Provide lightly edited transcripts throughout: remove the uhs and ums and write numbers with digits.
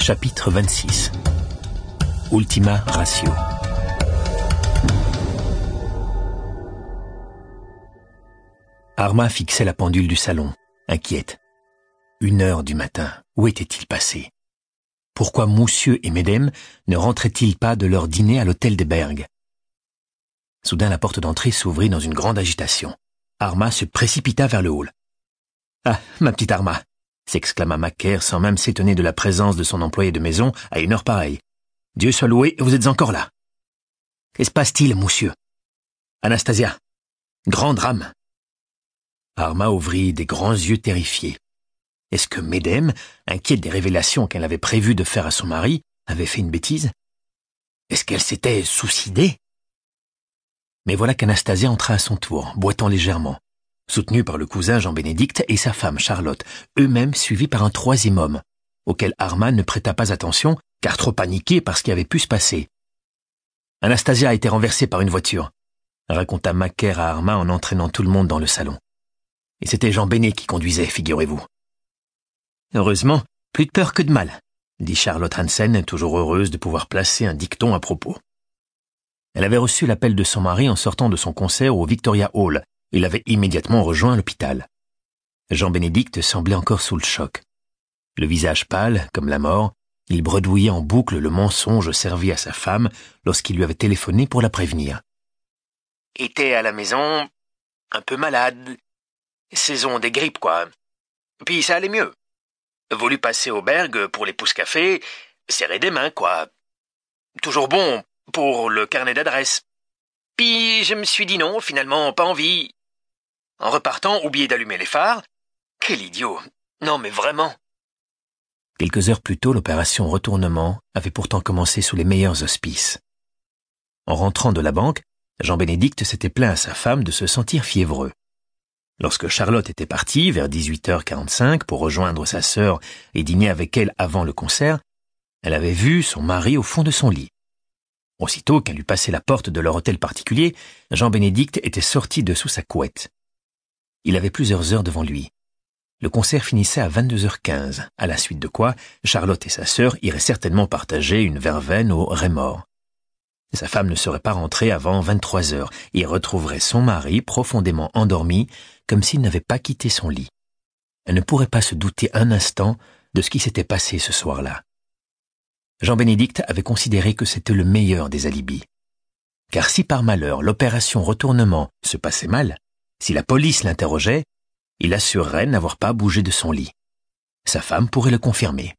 Chapitre 26. Ultima Ratio. Arma fixait la pendule du salon, inquiète. 1h du matin, où était-il passé? Pourquoi Moussieu et Mesdames ne rentraient-ils pas de leur dîner à l'hôtel des Bergues? Soudain, la porte d'entrée s'ouvrit dans une grande agitation. Arma se précipita vers le hall. « Ah, ma petite Arma !» s'exclama Macaire sans même s'étonner de la présence de son employé de maison à une heure pareille. « Dieu soit loué, vous êtes encore là. »« Qu'est-ce passe-t-il, Moussieu ?»« Anastasia, grand drame !» Arma ouvrit des grands yeux terrifiés. Est-ce que Mesdames, inquiète des révélations qu'elle avait prévu de faire à son mari, avait fait une bêtise? Est-ce qu'elle s'était suicidée? Mais voilà qu'Anastasia entra à son tour, boitant légèrement, soutenue par le cousin Jean-Bénédicte et sa femme Charlotte, eux-mêmes suivis par un troisième homme, auquel Arma ne prêta pas attention, car trop paniqué par ce qui avait pu se passer. Anastasia a été renversée par une voiture, raconta Macaire à Arma en entraînant tout le monde dans le salon. Et c'était Jean Béné qui conduisait, figurez-vous. Heureusement, plus de peur que de mal, dit Charlotte Hansen, toujours heureuse de pouvoir placer un dicton à propos. Elle avait reçu l'appel de son mari en sortant de son concert au Victoria Hall. Il avait immédiatement rejoint l'hôpital. Jean-Bénédicte semblait encore sous le choc. Le visage pâle, comme la mort, il bredouillait en boucle le mensonge servi à sa femme lorsqu'il lui avait téléphoné pour la prévenir. « Était à la maison, un peu malade, saison des grippes, quoi. Puis ça allait mieux. Voulu passer au Berg pour les pousse-café, serrer des mains, quoi. Toujours bon pour le carnet d'adresse. Puis je me suis dit non, finalement, pas envie. En repartant, oublié d'allumer les phares. Quel idiot. Non, mais vraiment. » Quelques heures plus tôt, l'opération retournement avait pourtant commencé sous les meilleurs auspices. En rentrant de la banque, Jean-Bénédicte s'était plaint à sa femme de se sentir fiévreux. Lorsque Charlotte était partie, vers 18h45, pour rejoindre sa sœur et dîner avec elle avant le concert, elle avait vu son mari au fond de son lit. Aussitôt qu'elle eut passé la porte de leur hôtel particulier, Jean-Bénédicte était sorti de sous sa couette. Il avait plusieurs heures devant lui. Le concert finissait à 22h15, à la suite de quoi Charlotte et sa sœur iraient certainement partager une verveine au Raymore. Sa femme ne serait pas rentrée avant 23h et retrouverait son mari profondément endormi, comme s'il n'avait pas quitté son lit. Elle ne pourrait pas se douter un instant de ce qui s'était passé ce soir-là. Jean-Bénédicte avait considéré que c'était le meilleur des alibis. Car si par malheur l'opération retournement se passait mal, si la police l'interrogeait, il assurerait n'avoir pas bougé de son lit. Sa femme pourrait le confirmer.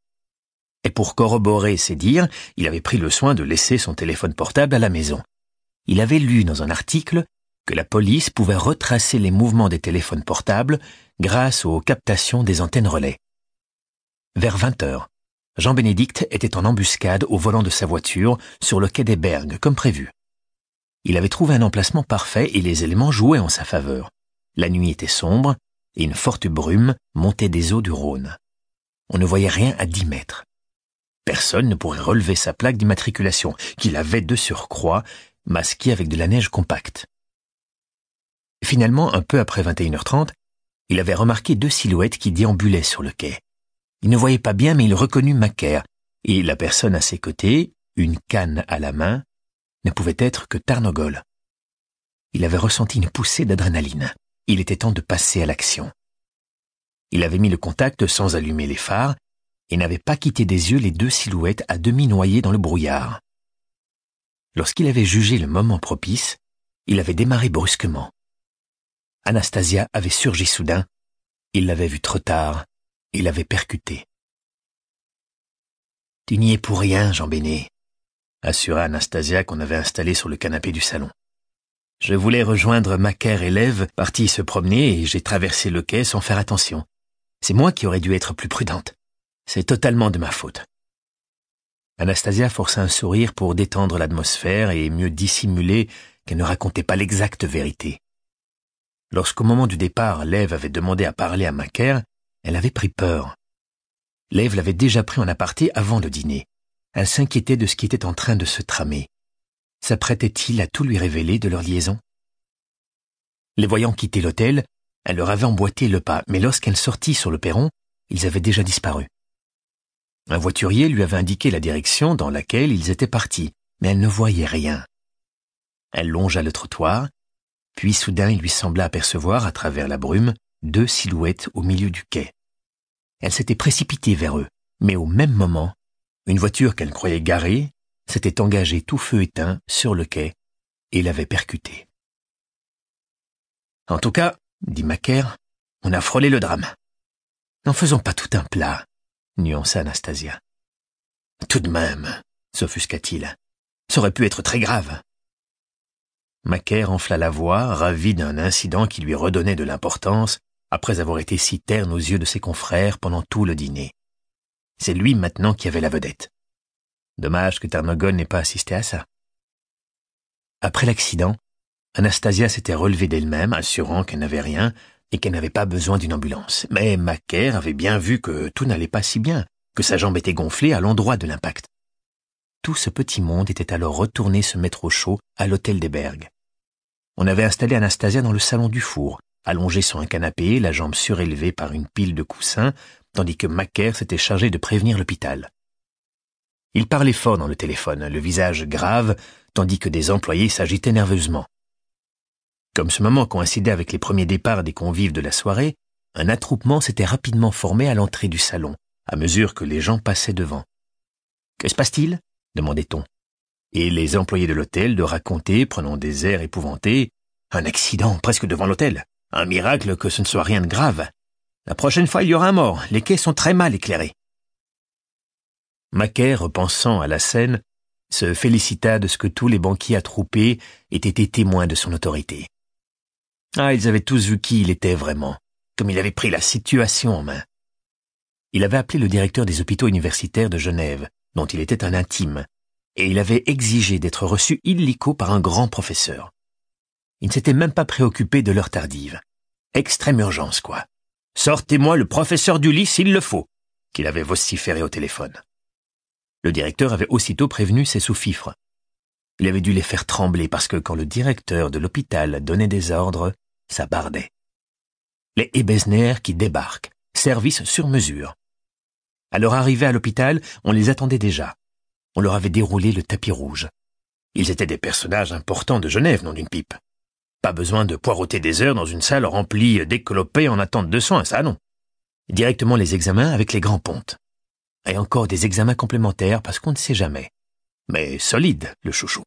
Et pour corroborer ses dires, il avait pris le soin de laisser son téléphone portable à la maison. Il avait lu dans un article que la police pouvait retracer les mouvements des téléphones portables grâce aux captations des antennes relais. Vers 20h, Jean-Bénédicte était en embuscade au volant de sa voiture sur le quai des Bergues, comme prévu. Il avait trouvé un emplacement parfait et les éléments jouaient en sa faveur. La nuit était sombre et une forte brume montait des eaux du Rhône. On ne voyait rien à 10 mètres. Personne ne pourrait relever sa plaque d'immatriculation, qu'il avait de surcroît masquée avec de la neige compacte. Finalement, un peu après 21h30, il avait remarqué 2 silhouettes qui déambulaient sur le quai. Il ne voyait pas bien, mais il reconnut Macaire, et la personne à ses côtés, une canne à la main, ne pouvait être que Tarnogol. Il avait ressenti une poussée d'adrénaline. Il était temps de passer à l'action. Il avait mis le contact sans allumer les phares et n'avait pas quitté des yeux les 2 silhouettes à demi noyées dans le brouillard. Lorsqu'il avait jugé le moment propice, il avait démarré brusquement. Anastasia avait surgi soudain. Il l'avait vue trop tard et l'avait percutée. « Tu n'y es pour rien, Jean Béné », assura Anastasia qu'on avait installée sur le canapé du salon. « Je voulais rejoindre Macaire et Lève, partis se promener, et j'ai traversé le quai sans faire attention. C'est moi qui aurais dû être plus prudente. C'est totalement de ma faute. » Anastasia força un sourire pour détendre l'atmosphère et mieux dissimuler qu'elle ne racontait pas l'exacte vérité. Lorsqu'au moment du départ, Lève avait demandé à parler à Macaire, elle avait pris peur. Lève l'avait déjà pris en aparté avant le dîner. Elle s'inquiétait de ce qui était en train de se tramer. S'apprêtait-il à tout lui révéler de leur liaison? Les voyant quitter l'hôtel, elle leur avait emboîté le pas, mais lorsqu'elle sortit sur le perron, ils avaient déjà disparu. Un voiturier lui avait indiqué la direction dans laquelle ils étaient partis, mais elle ne voyait rien. Elle longea le trottoir, puis soudain il lui sembla apercevoir, à travers la brume, 2 silhouettes au milieu du quai. Elle s'était précipitée vers eux, mais au même moment, une voiture qu'elle croyait garée s'était engagée tout feu éteint sur le quai et l'avait percutée. « En tout cas, dit Macaire, on a frôlé le drame. N'en faisons pas tout un plat, nuança Anastasia. Tout de même, s'offusqua-t-il, ça aurait pu être très grave. Macaire enfla la voix, ravi d'un incident qui lui redonnait de l'importance après avoir été si terne aux yeux de ses confrères pendant tout le dîner. C'est lui maintenant qui avait la vedette. Dommage que Tarnogol n'ait pas assisté à ça. Après l'accident, Anastasia s'était relevée d'elle-même, assurant qu'elle n'avait rien et qu'elle n'avait pas besoin d'une ambulance. Mais Macaire avait bien vu que tout n'allait pas si bien, que sa jambe était gonflée à l'endroit de l'impact. Tout ce petit monde était alors retourné se mettre au chaud à l'hôtel des Bergues. On avait installé Anastasia dans le salon du four, allongée sur un canapé, la jambe surélevée par une pile de coussins, tandis que Macaire s'était chargé de prévenir l'hôpital. Il parlait fort dans le téléphone, le visage grave, tandis que des employés s'agitaient nerveusement. Comme ce moment coïncidait avec les premiers départs des convives de la soirée, un attroupement s'était rapidement formé à l'entrée du salon, à mesure que les gens passaient devant. « Que se passe-t-il » demandait-on. Et les employés de l'hôtel de raconter, prenant des airs épouvantés, « Un accident presque devant l'hôtel. Un miracle que ce ne soit rien de grave. La prochaine fois, il y aura un mort. Les quais sont très mal éclairés. » Macaire, repensant à la scène, se félicita de ce que tous les banquiers attroupés aient été témoins de son autorité. Ah, ils avaient tous vu qui il était vraiment, comme il avait pris la situation en main. Il avait appelé le directeur des hôpitaux universitaires de Genève, dont il était un intime, et il avait exigé d'être reçu illico par un grand professeur. Il ne s'était même pas préoccupé de l'heure tardive. Extrême urgence, quoi. « Sortez-moi le professeur du lit s'il le faut », qu'il avait vociféré au téléphone. Le directeur avait aussitôt prévenu ses sous-fifres. Il avait dû les faire trembler parce que quand le directeur de l'hôpital donnait des ordres, ça bardait. Les Ebesner qui débarquent, service sur mesure. À leur arrivée à l'hôpital, on les attendait déjà. On leur avait déroulé le tapis rouge. Ils étaient des personnages importants de Genève, non d'une pipe. Pas besoin de poireauter des heures dans une salle remplie d'éclopés en attente de soins, ça non. Directement les examens avec les grands pontes. Et encore des examens complémentaires parce qu'on ne sait jamais. Mais solide, le chouchou.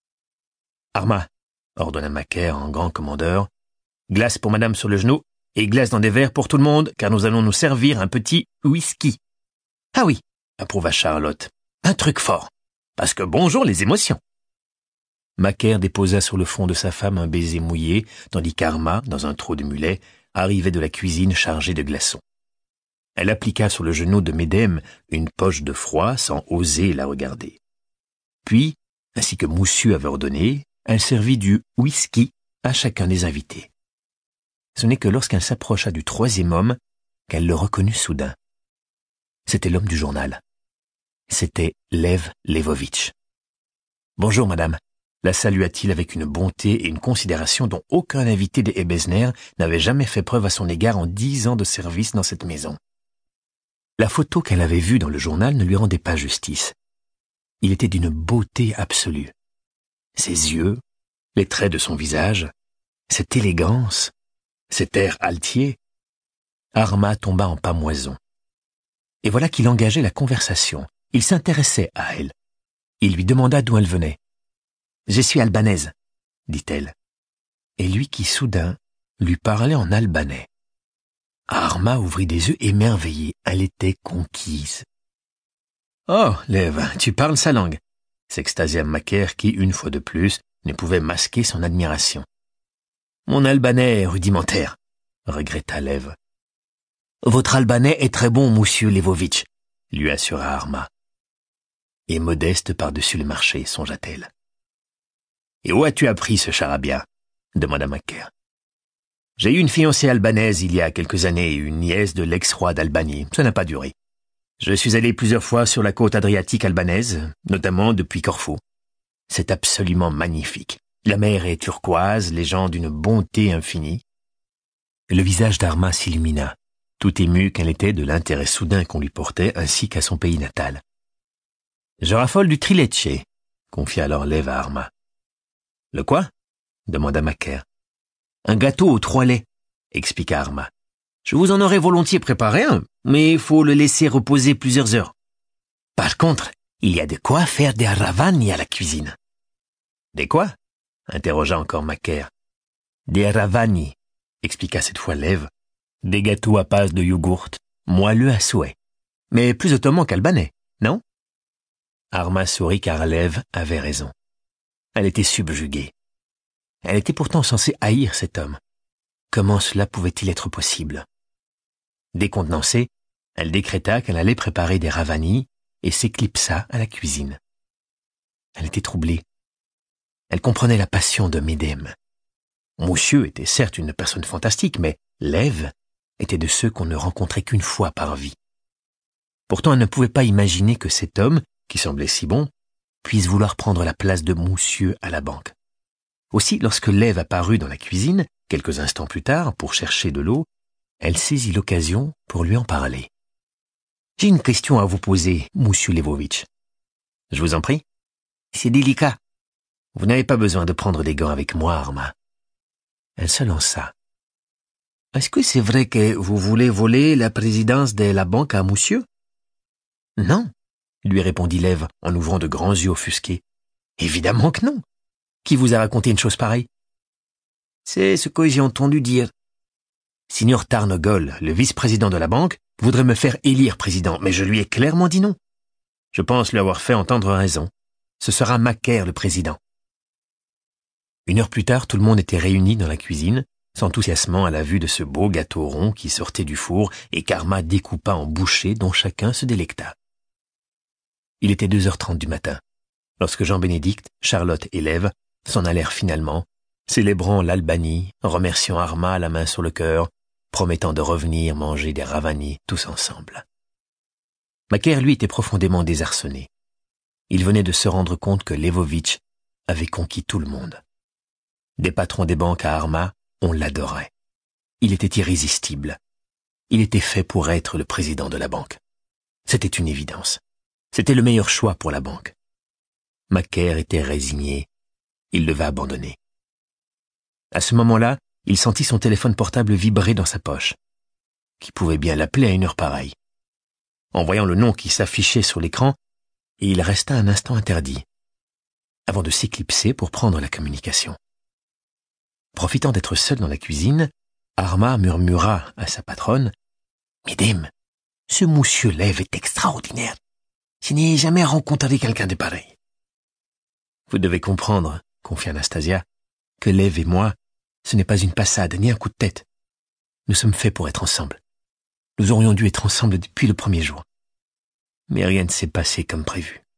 « Arma », ordonna Macaire en grand commandeur, « glace pour madame sur le genou et glace dans des verres pour tout le monde, car nous allons nous servir un petit whisky. »« Ah oui », approuva Charlotte, « un truc fort, parce que bonjour les émotions. » Macaire déposa sur le front de sa femme un baiser mouillé, tandis qu'Arma, dans un trou de mulet, arrivait de la cuisine chargée de glaçons. Elle appliqua sur le genou de Médème une poche de froid sans oser la regarder. Puis, ainsi que Moussu avait ordonné, elle servit du whisky à chacun des invités. Ce n'est que lorsqu'elle s'approcha du troisième homme qu'elle le reconnut soudain. C'était l'homme du journal. C'était Lev Levovitch. « Bonjour, madame », la salua-t-il avec une bonté et une considération dont aucun invité des Ebesner n'avait jamais fait preuve à son égard en 10 ans de service dans cette maison. La photo qu'elle avait vue dans le journal ne lui rendait pas justice. Il était d'une beauté absolue. Ses yeux, les traits de son visage, cette élégance, cet air altier. Arma tomba en pâmoison. Et voilà qu'il engageait la conversation. Il s'intéressait à elle. Il lui demanda d'où elle venait. « Je suis albanaise, » dit-elle. Et lui qui soudain lui parlait en albanais. Arma ouvrit des yeux émerveillés. Elle était conquise. « Oh, Lev, tu parles sa langue » s'extasia Macaire qui, une fois de plus, ne pouvait masquer son admiration. « Mon albanais est rudimentaire » regretta Lev. « Votre albanais est très bon, monsieur Levovitch » lui assura Arma. Et modeste par-dessus le marché, songea-t-elle. « Et où as-tu appris ce charabia » demanda Macaire. « J'ai eu une fiancée albanaise il y a quelques années et une nièce de l'ex-roi d'Albanie. Ça n'a pas duré. Je suis allé plusieurs fois sur la côte adriatique albanaise, notamment depuis Corfou. C'est absolument magnifique. La mer est turquoise, les gens d'une bonté infinie. » Le visage d'Arma s'illumina. tout émue qu'elle était de l'intérêt soudain qu'on lui portait ainsi qu'à son pays natal. « Je raffole du trilecce », confia alors Lev à Arma. « Le quoi ?» demanda Macaire. « Un gâteau aux 3 laits, » expliqua Arma. « Je vous en aurais volontiers préparé un, mais il faut le laisser reposer plusieurs heures. Par contre, il y a de quoi faire des ravani à la cuisine. »« Des quoi ?» interrogea encore Macaire. « Des ravani, » expliqua cette fois Lev. « Des gâteaux à base de yogourt, moelleux à souhait. Mais plus ottoman qu'albanais, non ?» Arma sourit car Lev avait raison. Elle était subjuguée. Elle était pourtant censée haïr cet homme. Comment cela pouvait-il être possible? Décontenancée, elle décréta qu'elle allait préparer des ravani et s'éclipsa à la cuisine. Elle était troublée. Elle comprenait la passion de Medem. Monsieur était certes une personne fantastique, mais Lev était de ceux qu'on ne rencontrait qu'une fois par vie. Pourtant, elle ne pouvait pas imaginer que cet homme, qui semblait si bon, puisse vouloir prendre la place de Monsieur à la banque. Aussi, lorsque Lev apparut dans la cuisine, quelques instants plus tard, pour chercher de l'eau, elle saisit l'occasion pour lui en parler. « J'ai une question à vous poser, Monsieur Lvovitch. »« Je vous en prie. »« C'est délicat. Vous n'avez pas besoin de prendre des gants avec moi, Arma. » Elle se lança. « Est-ce que c'est vrai que vous voulez voler la présidence de la banque à Monsieur ?»« Non, » lui répondit Lev en ouvrant de grands yeux offusqués. « Évidemment que non. Qui vous a raconté une chose pareille ?»« C'est ce que j'ai entendu dire. Signor Tarnogol, le vice-président de la banque, voudrait me faire élire président, mais je lui ai clairement dit non. Je pense lui avoir fait entendre raison. Ce sera Macaire le président. » 1 heure plus tard, tout le monde était réuni dans la cuisine, s'enthousiasmant à la vue de ce beau gâteau rond qui sortait du four et qu'Arma découpa en bouchées dont chacun se délecta. Il était 2h30 du matin, lorsque Jean-Bénédicte, Charlotte et Lev s'en allèrent finalement, célébrant l'Albanie, remerciant Arma la main sur le cœur, promettant de revenir manger des ravani tous ensemble. Macaire, lui, était profondément désarçonné. Il venait de se rendre compte que Lvovitch avait conquis tout le monde. Des patrons des banques à Arma, on l'adorait. Il était irrésistible. Il était fait pour être le président de la banque. C'était une évidence. C'était le meilleur choix pour la banque. Macaire était résigné. Il devait abandonner. À ce moment-là, il sentit son téléphone portable vibrer dans sa poche. Qui pouvait bien l'appeler à 1 heure pareille? En voyant le nom qui s'affichait sur l'écran, il resta un instant interdit, avant de s'éclipser pour prendre la communication. Profitant d'être seul dans la cuisine, Arma murmura à sa patronne « Medem, ce monsieur Lev est extraordinaire. Je n'ai jamais rencontré quelqu'un de pareil. » Vous devez comprendre, confia Anastasia, que Lev et moi, ce n'est pas une passade ni un coup de tête. Nous sommes faits pour être ensemble. Nous aurions dû être ensemble depuis le premier jour. Mais rien ne s'est passé comme prévu.